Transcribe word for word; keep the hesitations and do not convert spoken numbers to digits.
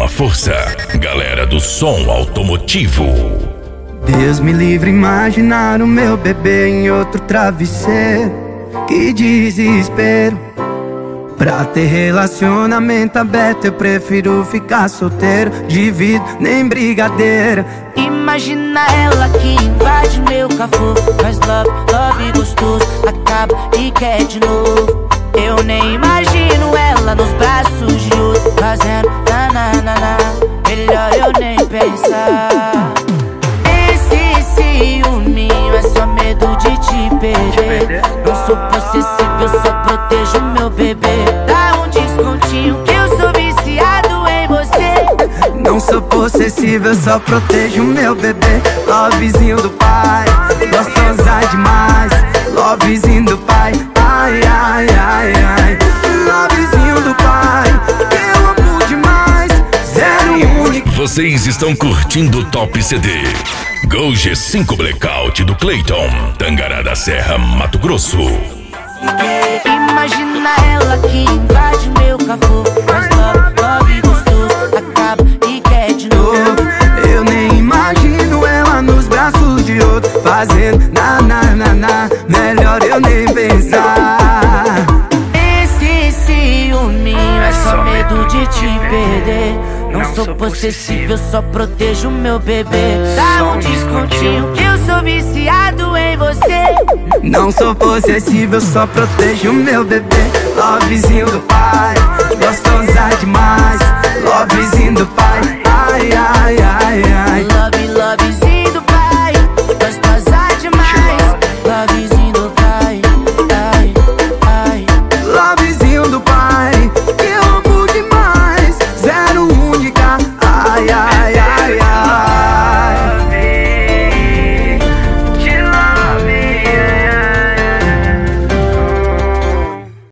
uma força. Galera do som automotivo. Deus me livre imaginar o meu bebê em outro travesseiro. Que desespero. Pra ter relacionamento aberto eu prefiro ficar solteiro. Divido nem brigadeira. Imagina ela que invade meu cafofo. Faz love, love gostoso. Acaba e quer de novo. Eu nem imagino ela nos braços de outro, fazendo na na na na. Melhor eu nem pensar. Esse ciúminho é só medo de te perder. Não sou possessivo, só protejo meu bebê. Dá um descontinho que eu sou viciado em você. Não sou possessivo, eu só protejo meu bebê. Lovezinho do pai, gostosa demais. Lovezinho do pai, ai, ai, ai, ai. Lovezinho do pai, eu amo demais. Zero único. Vocês estão curtindo o Top C D Gol G cinco Blackout do Clayton, Tangará da Serra, Mato Grosso. Imagina ela que invade meu cafofo. Faz love, love gostoso. Acaba e quer de novo. Eu nem imagino ela nos braços de outro, fazendo na na na na. Melhor eu nem pensar. Esse ciúminho é só medo de te perder. Não sou possessivo, eu só protejo meu bebê. Dá um descontinho que eu sou viciado em você. Não sou possessivo, eu só protejo meu bebê. Lovezinho do pai.